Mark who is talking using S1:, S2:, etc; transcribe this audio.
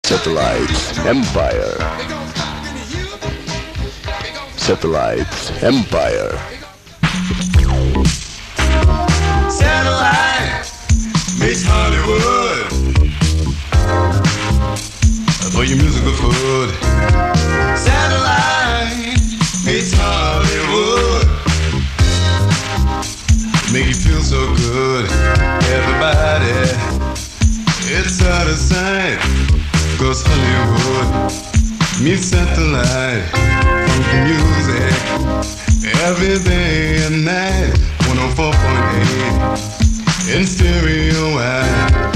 S1: Satellite Empire. Satellite Empire.
S2: Satellite makes Hollywood for your musical food. Satellite makes Hollywood make you feel so good. Everybody, it's out of sight, 'cause Hollywood meets Satellite. Funky music every day and night. 104.8 in stereo wide.